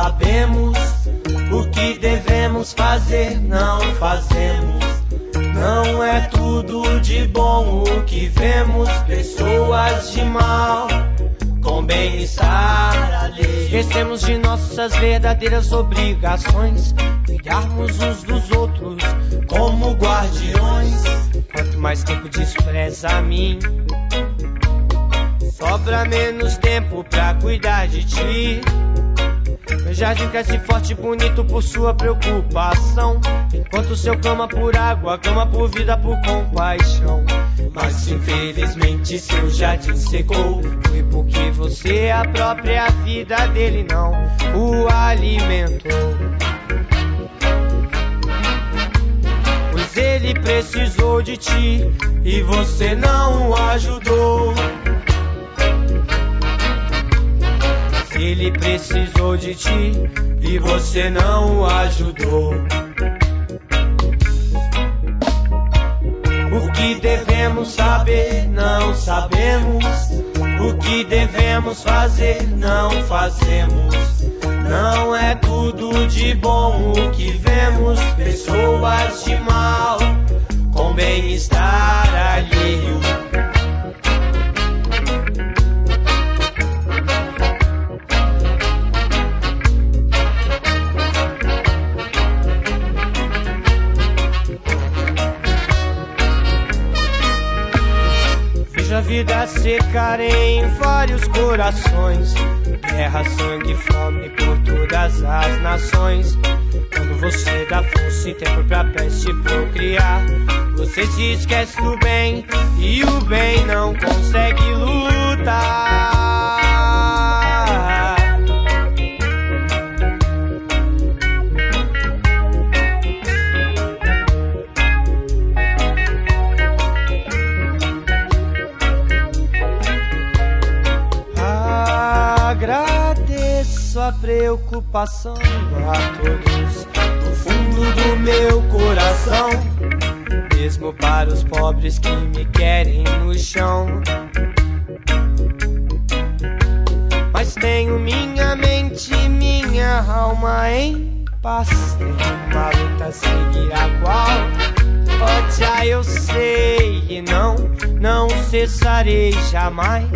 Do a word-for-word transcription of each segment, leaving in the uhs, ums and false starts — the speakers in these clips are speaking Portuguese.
sabemos. O que devemos fazer, não fazemos. Não é tudo de bom o que vemos. Pessoas de mal, com bem-estar alheio. Esquecemos de nossas verdadeiras obrigações, cuidarmos uns dos outros como guardiões. Quanto mais tempo despreza a mim, sobra menos tempo pra cuidar de ti. Meu jardim cresce forte e bonito por sua preocupação, enquanto o seu clama por água, clama por vida, por compaixão. Mas infelizmente seu jardim secou, foi porque você, a própria vida dele, não o alimentou. Pois ele precisou de ti e você não o ajudou. Ele precisou de ti e você não o ajudou. O que devemos saber, não sabemos. O que devemos fazer, não fazemos. Não é tudo de bom o que vemos. Pessoas de mal, com bem-estar alheio. A vida secar em vários corações, guerra, sangue, fome por todas as nações. Quando você dá força e tempo pra peste procriar, você se esquece do bem e o bem não consegue lutar. Agradeço a preocupação a todos do fundo do meu coração, mesmo para os pobres que me querem no chão. Mas tenho minha mente e minha alma em paz, tenho uma luta a seguir a qual, ó, já eu sei e não, não cessarei jamais.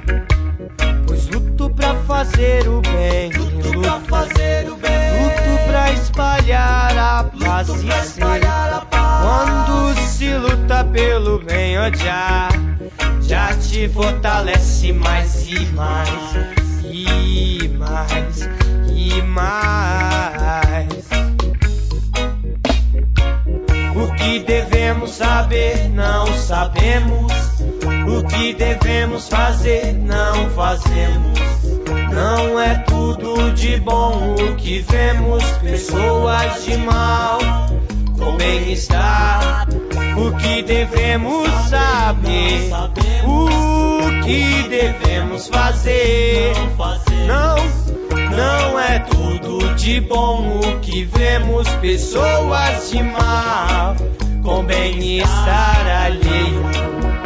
Luto pra fazer o bem, luto pra fazer o bem, luto pra espalhar a paz e ser. Quando se luta pelo bem, ó, já, já te fortalece mais e mais, e mais, e mais. O que devemos saber, não sabemos. O que devemos fazer, não fazemos. Não é tudo de bom o que vemos. Pessoas de mal, com bem-estar. O que devemos saber, o que devemos fazer. Não, não é tudo de bom o que vemos. Pessoas de mal, com bem-estar alheio.